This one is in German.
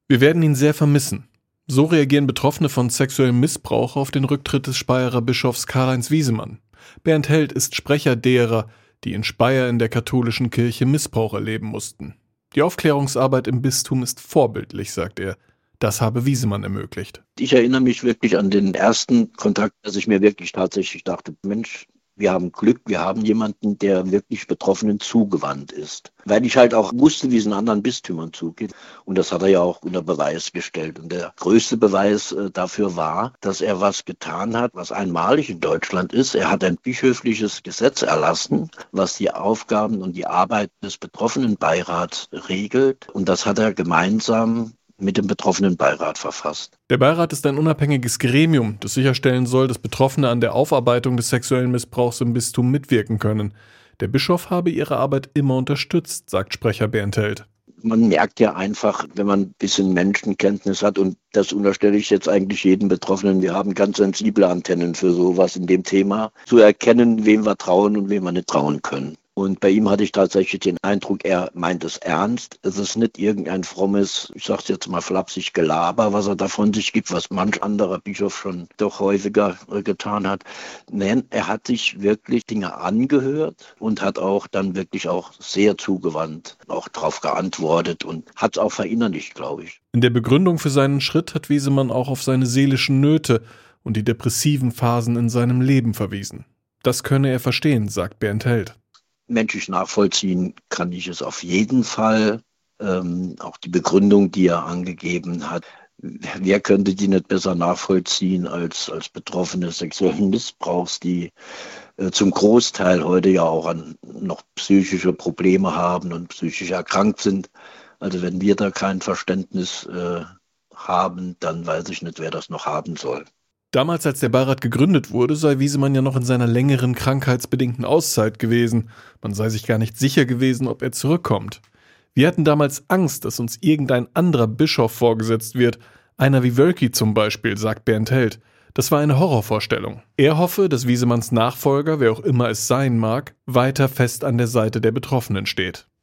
Wir werden ihn sehr vermissen. So reagieren Betroffene von sexuellem Missbrauch auf den Rücktritt des Speyerer Bischofs Karl-Heinz Wiesemann. Bernd Held ist Sprecher derer, die in Speyer in der katholischen Kirche Missbrauch erleben mussten. Die Aufklärungsarbeit im Bistum ist vorbildlich, sagt er. Das habe Wiesemann ermöglicht. Ich erinnere mich wirklich an den ersten Kontakt, dass ich mir wirklich tatsächlich dachte, Mensch, wir haben Glück, wir haben jemanden, der wirklich Betroffenen zugewandt ist. Weil ich halt auch wusste, wie es in anderen Bistümern zugeht. Und das hat er ja auch unter Beweis gestellt. Und der größte Beweis dafür war, dass er was getan hat, was einmalig in Deutschland ist. Er hat ein bischöfliches Gesetz erlassen, was die Aufgaben und die Arbeit des Betroffenenbeirats regelt. Und das hat er gemeinsam mit dem betroffenen Beirat verfasst. Der Beirat ist ein unabhängiges Gremium, das sicherstellen soll, dass Betroffene an der Aufarbeitung des sexuellen Missbrauchs im Bistum mitwirken können. Der Bischof habe ihre Arbeit immer unterstützt, sagt Sprecher Bernd Held. Man merkt ja einfach, wenn man ein bisschen Menschenkenntnis hat, und das unterstelle ich jetzt eigentlich jedem Betroffenen, wir haben ganz sensible Antennen für sowas in dem Thema, zu erkennen, wem wir trauen und wem wir nicht trauen können. Und bei ihm hatte ich tatsächlich den Eindruck, er meint es ernst. Es ist nicht irgendein frommes, ich sage es jetzt mal flapsig, Gelaber, was er da von sich gibt, was manch anderer Bischof schon doch häufiger getan hat. Nein, er hat sich wirklich Dinge angehört und hat auch dann wirklich auch sehr zugewandt, auch darauf geantwortet und hat es auch verinnerlicht, glaube ich. In der Begründung für seinen Schritt hat Wiesemann auch auf seine seelischen Nöte und die depressiven Phasen in seinem Leben verwiesen. Das könne er verstehen, sagt Bernd Held. Menschlich nachvollziehen kann ich es auf jeden Fall. Auch die Begründung, die er angegeben hat. Wer könnte die nicht besser nachvollziehen als Betroffene sexuellen Missbrauchs, die zum Großteil heute ja auch noch psychische Probleme haben und psychisch erkrankt sind. Also wenn wir da kein Verständnis haben, dann weiß ich nicht, wer das noch haben soll. Damals, als der Beirat gegründet wurde, sei Wiesemann ja noch in seiner längeren krankheitsbedingten Auszeit gewesen. Man sei sich gar nicht sicher gewesen, ob er zurückkommt. Wir hatten damals Angst, dass uns irgendein anderer Bischof vorgesetzt wird. Einer wie Wölki zum Beispiel, sagt Bernd Held. Das war eine Horrorvorstellung. Er hoffe, dass Wiesemanns Nachfolger, wer auch immer es sein mag, weiter fest an der Seite der Betroffenen steht.